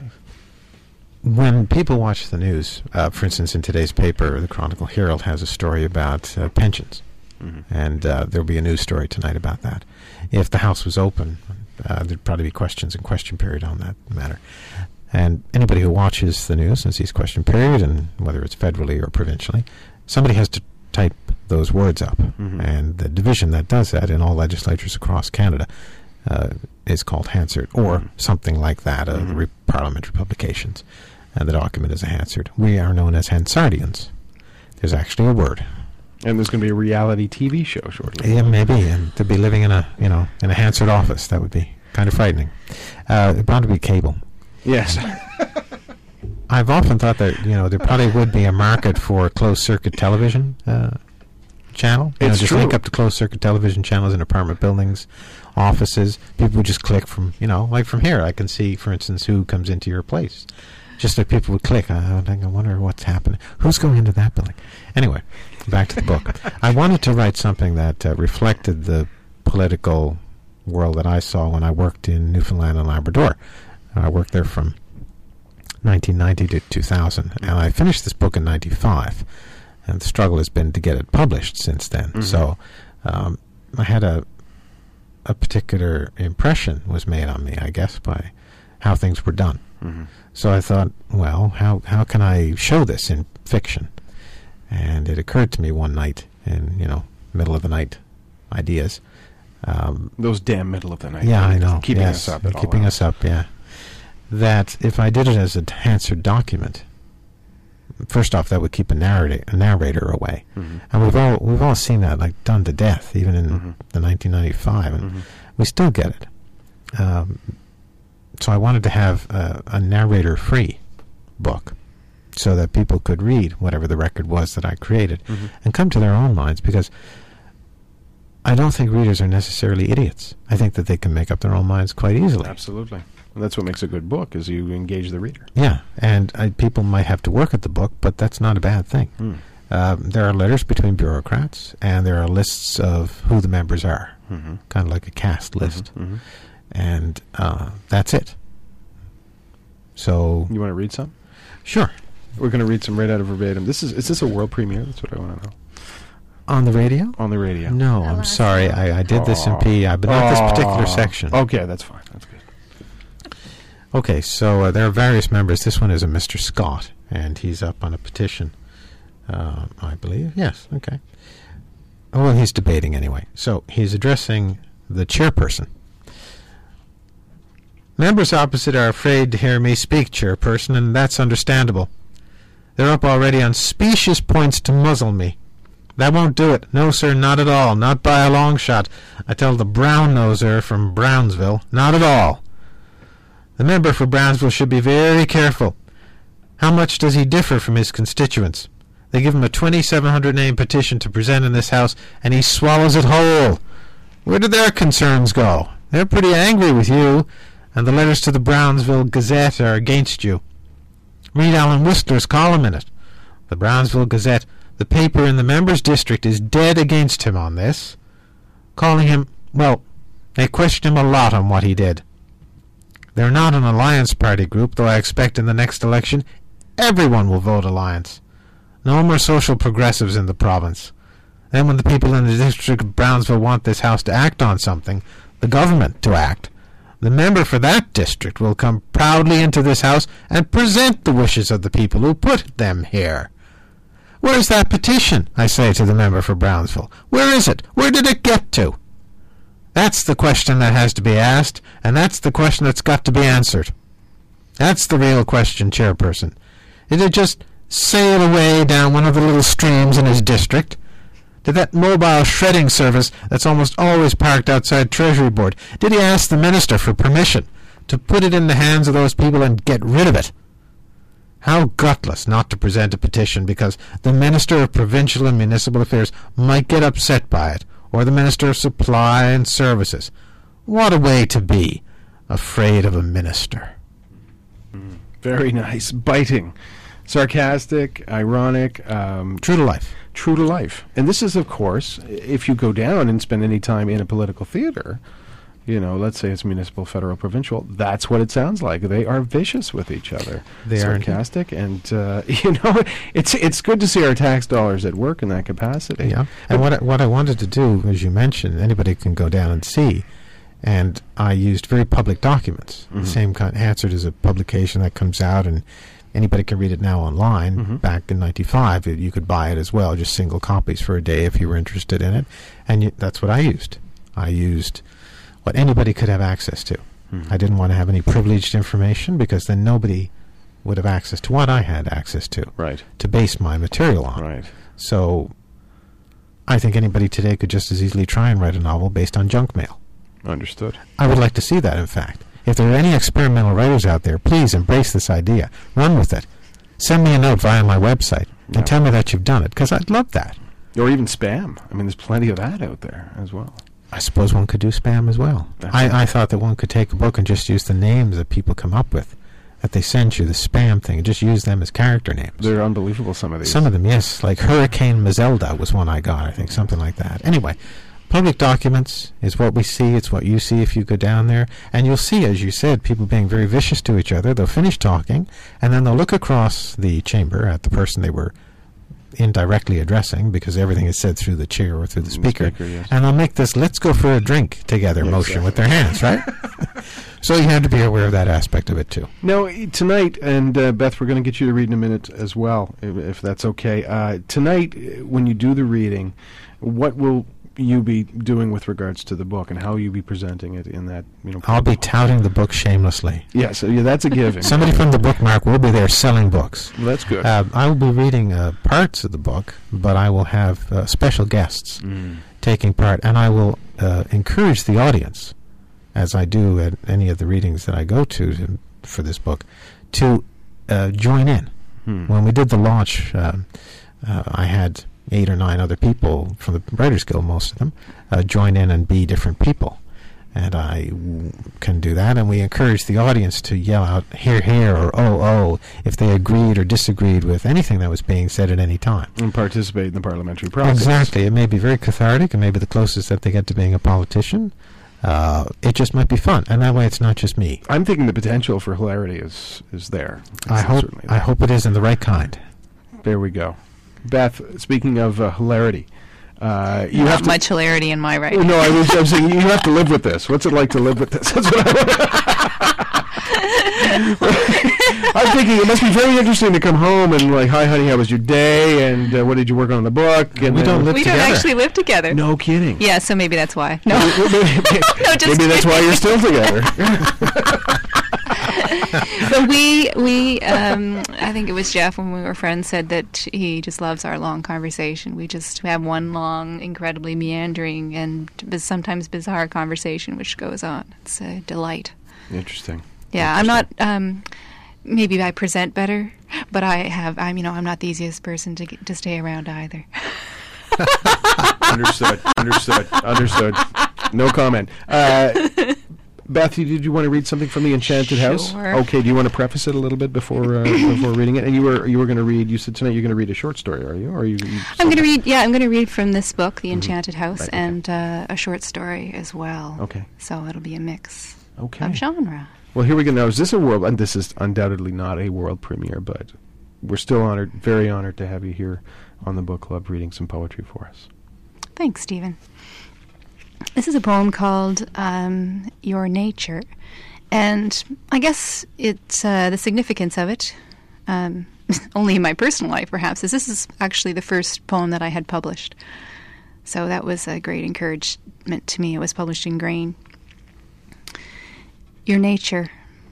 When people watch the news, for instance, in today's paper, the Chronicle Herald has a story about pensions, and there'll be a news story tonight about that. If the House was open, there'd probably be questions and question period on that matter. And anybody who watches the news and sees question period, and whether it's federally or provincially, somebody has to type those words up. And the division that does that in all legislatures across Canada is called Hansard, or something like that, parliamentary publications. And the document is a Hansard. We are known as Hansardians. There's actually a word. And there's going to be a reality TV show shortly. Yeah, maybe. And to be living in a Hansard office, that would be kind of frightening. It'd probably be cable. Yes. I've often thought that, there probably would be a market for closed-circuit television channel. It's just true. link up to closed-circuit television channels in apartment buildings, offices. People would just click from, like from here. I can see, for instance, who comes into your place. Just like people would click. I wonder what's happening. Who's going into that building? Anyway, back to the book. I wanted to write something that reflected the political world that I saw when I worked in Newfoundland and Labrador. I worked there from 1990 to 2000, and I finished this book in 95. And the struggle has been to get it published since then. So I had a particular impression was made on me, I guess, by how things were done. So I thought, well, how can I show this in fiction? And it occurred to me one night in, middle of the night ideas. Those damn middle of the night. Yeah, I know. Keeping us up. Keeping us up, yeah. That if I did it as a Hansard document, first off, that would keep a narrator away. And we've all seen that, like, done to death, even in the 1995, and we still get it. So I wanted to have a narrator-free book so that people could read whatever the record was that I created and come to their own minds, because I don't think readers are necessarily idiots. I think that they can make up their own minds quite easily. Absolutely. And that's what makes a good book, is you engage the reader. Yeah, and people might have to work at the book, but that's not a bad thing. There are letters between bureaucrats, and there are lists of who the members are, kind of like a cast list. And that's it. So you want to read some? Sure. We're going to read some right out of Verbatim. Is this a world premiere? That's what I want to know. On the radio? On the radio. No, I'm sorry. I did this in PEI, but not this particular section. Okay, that's fine. That's good. Okay, so there are various members. This one is a Mr. Scott, and he's up on a petition, I believe. Yes, okay. Oh, well, he's debating anyway. So he's addressing the chairperson. Members opposite are afraid to hear me speak, Chairperson, and that's understandable. They're up already on specious points to muzzle me. That won't do it. No, sir, not at all. Not by a long shot. I tell the brown-noser from Brownsville, not at all. The member for Brownsville should be very careful. How much does he differ from his constituents? They give him a 2,700-name petition to present in this House, and he swallows it whole. Where do their concerns go? They're pretty angry with you, and the letters to the Brownsville Gazette are against you. Read Alan Whistler's column in it. The Brownsville Gazette, the paper in the member's district, is dead against him on this, calling him, well, they question him a lot on what he did. They're not an Alliance Party group, though I expect in the next election everyone will vote Alliance. No more social progressives in the province. Then when the people in the district of Brownsville want this House to act on something, the government to act, the member for that district will come proudly into this House and present the wishes of the people who put them here. Where's that petition? I say to the member for Brownsville. Where is it? Where did it get to? That's the question that has to be asked, and that's the question that's got to be answered. That's the real question, Chairperson. Did it just sail away down one of the little streams in his district? Did that mobile shredding service that's almost always parked outside Treasury Board, did he ask the Minister for permission to put it in the hands of those people and get rid of it? How gutless not to present a petition because the Minister of Provincial and Municipal Affairs might get upset by it, or the Minister of Supply and Services. What a way to be, afraid of a minister. Very nice. Biting. Sarcastic, ironic. True to life. True to life. And this is, of course, if you go down and spend any time in a political theater, you know, let's say it's municipal, federal, provincial, that's what it sounds like. They are vicious with each other. They are sarcastic, and, you know, it's good to see our tax dollars at work in that capacity. Yeah. And what I wanted to do, as you mentioned, anybody can go down and see, and I used very public documents. The same kind. Hansard is a publication that comes out, and anybody can read it now online. Back in 95, you could buy it as well, just single copies for a day if you were interested in it. And that's what I used. I used what anybody could have access to. I didn't want to have any privileged information because then nobody would have access to what I had access to. Right. To base my material on. Right. So I think anybody today could just as easily try and write a novel based on junk mail. Understood. I would like to see that, in fact. If there are any experimental writers out there, please embrace this idea. Run with it. Send me a note via my website and tell me that you've done it, because I'd love that. Or even spam. I mean, there's plenty of that out there as well. I suppose one could do spam as well. I thought that one could take a book and just use the names that people come up with, that they send you, the spam thing, and just use them as character names. They're unbelievable, some of these. Some of them, yes. Like Hurricane Mazelda was one I got, I think, something like that. Anyway, public documents is what we see. It's what you see if you go down there. And you'll see, as you said, people being very vicious to each other. They'll finish talking, and then they'll look across the chamber at the person they were indirectly addressing, because everything is said through the chair or through the speaker, yes. And they'll make this "let's go for a drink together" motion with their hands, right? So you have to be aware of that aspect of it too. Now, tonight, and Beth, we're going to get you to read in a minute as well, if that's okay. Tonight, when you do the reading, what will you be doing with regards to the book, and how will you be presenting it in that? I'll be touting the book shamelessly. Yes, that's a given. Somebody from the Bookmark will be there selling books. Well, that's good. I will be reading parts of the book, but I will have special guests taking part, and I will encourage the audience, as I do at any of the readings that I go to for this book, to join in. When we did the launch, I had 8 or 9 other people from the Writers Guild, most of them, join in and be different people. And I can do that, and we encourage the audience to yell out, "Hear, hear," or "Oh, oh," if they agreed or disagreed with anything that was being said at any time. And participate in the parliamentary process. Exactly. It may be very cathartic, and maybe the closest that they get to being a politician. It just might be fun, and that way it's not just me. I'm thinking the potential for hilarity is there. I hope it is in the right kind. There we go. Beth, speaking of hilarity, you have much hilarity in my writing. No, I was saying you have to live with this. What's it like to live with this? That's what I I'm thinking it must be very interesting to come home and like, hi, honey, how was your day? And what did you work on in the book? And we don't live We together. don't actually live together. No kidding. Yeah, so maybe that's why. No. just Maybe that's why you're still together. But we I think it was Jeff when we were friends said that he just loves our long conversation. We just have one long, incredibly meandering and sometimes bizarre conversation which goes on. It's a delight. Interesting. Yeah, I'm not. Maybe I present better, but I'm not the easiest person to stay around either. Understood. No comment. Beth, did you want to read something from The Enchanted House? Sure. Okay, do you want to preface it a little bit before reading it? And you were going to read, you said tonight you're going to read a short story, are you? Or I'm going to read from this book, The Enchanted House, Right, okay. and a short story as well. Okay. So it'll be a mix Okay. of genre. Well, here we go. Now, is this a world, and this is undoubtedly not a world premiere, but we're still very honored to have you here on the book club reading some poetry for us. Thanks, Stephen. This is a poem called Your Nature, and I guess it's the significance of it, only in my personal life perhaps, is this is actually the first poem that I had published. So that was a great encouragement to me. It was published in Grain. Your nature.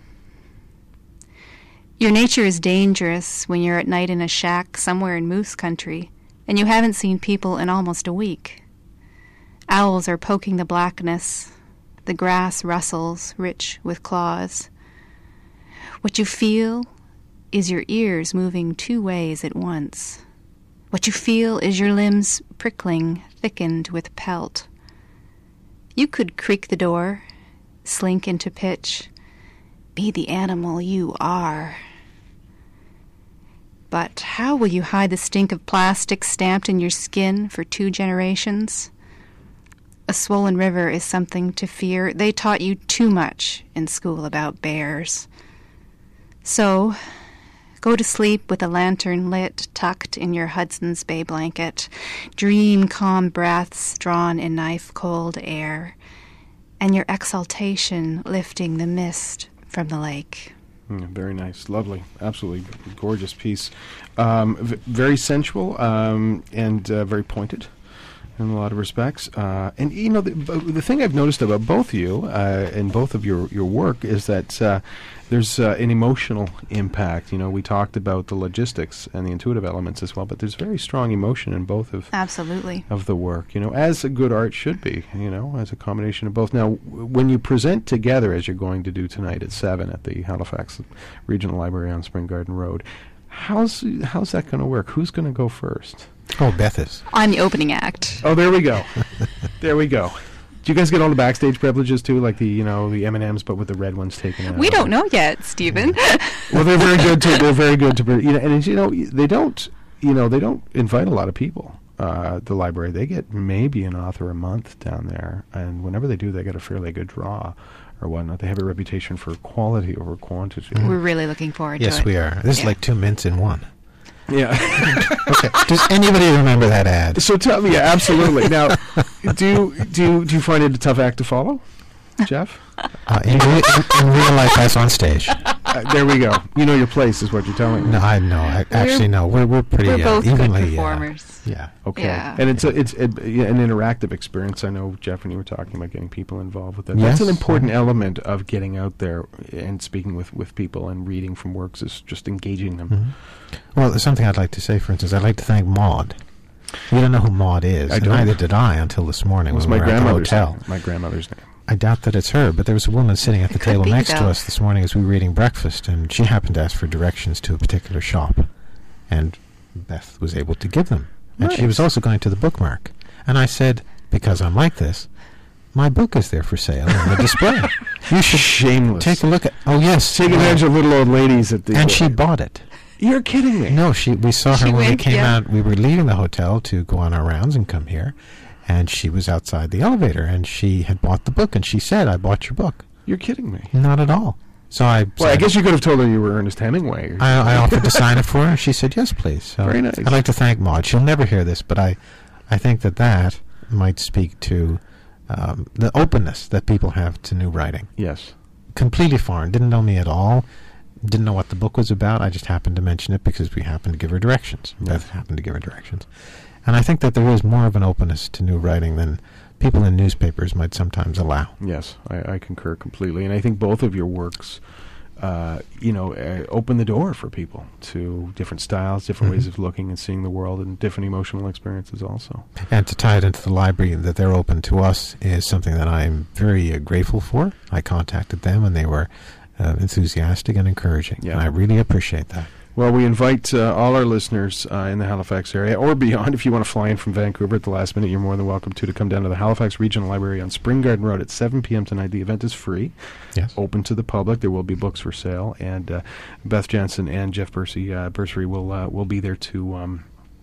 Your nature is dangerous when you're at night in a shack somewhere in moose country and you haven't seen people in almost a week. Owls are poking the blackness. The grass rustles, rich with claws. What you feel is your ears moving 2 ways at once. What you feel is your limbs prickling, thickened with pelt. You could creak the door, slink into pitch, be the animal you are. But how will you hide the stink of plastic stamped in your skin for 2 generations? A swollen river is something to fear. They taught you too much in school about bears. So, go to sleep with a lantern lit, tucked in your Hudson's Bay blanket. Dream calm breaths drawn in knife-cold air, and your exaltation lifting the mist from the lake. Very nice. Lovely. Absolutely gorgeous piece. Very sensual and very pointed in a lot of respects. And, you know, the thing I've noticed about both of you and both of your work is that there's an emotional impact. You know, we talked about the logistics and the intuitive elements as well, but there's very strong emotion in both of Absolutely. of the work, you know, as a good art should be, you know, as a combination of both. Now, when you present together, as you're going to do tonight at 7 at the Halifax Regional Library on Spring Garden Road, how's that going to work? Who's going to go first? Oh, Beth is. I'm the opening act. Oh, there we go. There we go. Do you guys get all the backstage privileges too, like the, you know, the M&Ms, but with the red ones taken out? We don't know yet, Stephen. Well, they're very good. They're very good to, you know, and you know, they don't invite a lot of people. The library, they get maybe an author a month down there, and whenever they do, they get a fairly good draw or whatnot. They have a reputation for quality over quantity. We're really looking forward to it. Yes, we are. This is like 2 mints in one. Yeah. Okay. Does anybody remember that ad? So tell me, yeah, absolutely. Now, do you find it a tough act to follow, Jeff? In real life, as on stage. There we go. You know your place, is what you're telling me. No, I know. Actually, no. We're pretty We're both good evenly. performers. Yeah. Okay. Yeah. And it's an interactive experience. I know, Jeff, when you were talking about getting people involved with that. Yes. That's an important element of getting out there and speaking with people and reading from works, is just engaging them. Mm-hmm. Well, there's something I'd like to say, for instance. I'd like to thank Maud. You don't know who Maud is. I and don't. Neither did I until this morning It was when my we were at the grandmother's hotel. name. My grandmother's name. I doubt that it's her, but there was a woman sitting at the It could table be, next to though. us this morning as we were eating breakfast, and she happened to ask for directions to a particular shop, and Beth was able to give them. And she Nice. was also going to the bookmark. And I said, because I'm like this, my book is there for sale on the display. You should Shameless. take a look at. Oh yes, Take advantage of little old ladies at the. and she bought it. You're kidding me. No, we saw her She when we went, came yeah. out. We were leaving the hotel to go on our rounds and come here, and she was outside the elevator, and she had bought the book, and she said, "I bought your book." You're kidding me. Not at all. So I. Well, I said- guess you could have told her you were Ernest Hemingway. I offered to sign it for her. She said yes, please. So Very nice. I'd like to thank Maud. She'll never hear this, but I think that might speak to the openness that people have to new writing. Yes. completely foreign, didn't know me at all, didn't know what the book was about. I just happened to mention it because we happened to give her directions. Yes. Beth happened to give her directions. And I think that there is more of an openness to new writing than people in newspapers might sometimes allow. Yes, I concur completely. And I think both of your works, open the door for people to different styles, different ways of looking and seeing the world, and different emotional experiences also. And to tie it into the library, that they're open to us is something that I'm very grateful for. I contacted them, and they were enthusiastic and encouraging. Yeah. And I really appreciate that. Well, we invite all our listeners in the Halifax area or beyond. If you want to fly in from Vancouver at the last minute, you're more than welcome to come down to the Halifax Regional Library on Spring Garden Road at 7 p.m. tonight. The event is free, open to the public. There will be books for sale, and Beth Jansen and Jeff Bursery will be there to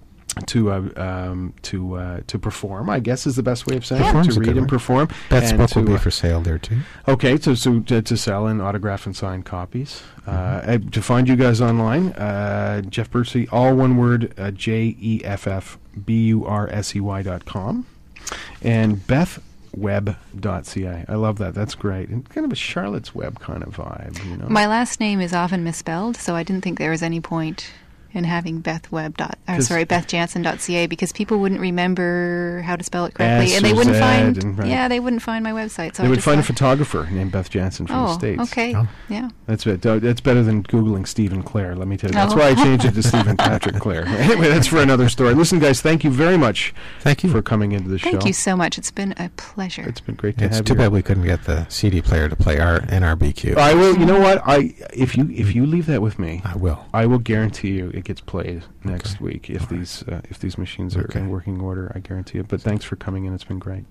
perform, I guess is the best way of saying it, to read and perform. Beth's book will be for sale there too. Okay, so to sell in autograph and signed copies. To find you guys online, Jeff Bursery, all one word, JEFFBURSEY.com, and BethWeb.ca. I love that. That's great. And kind of a Charlotte's Web kind of vibe, you know. My last name is often misspelled, so I didn't think there was any point in having BethJansen.ca, because people wouldn't remember how to spell it correctly, and they wouldn't they wouldn't find my website. So they would find a photographer named Beth Jansen from the States. Okay, yeah, that's better than Googling Stephen Clare. Let me tell you, that's why I changed it to Stephen Patrick Clare. Anyway, that's for another story. Listen, guys, thank you very much. Thank you for coming into the show. Thank you so much. It's been a pleasure. It's been great to have you. It's too bad we couldn't get the CD player to play our NRBQ. I will. You know what? If you leave that with me, I will. I will guarantee you it gets played next week if these machines are in working order. I guarantee it. But thanks for coming in. It's been great.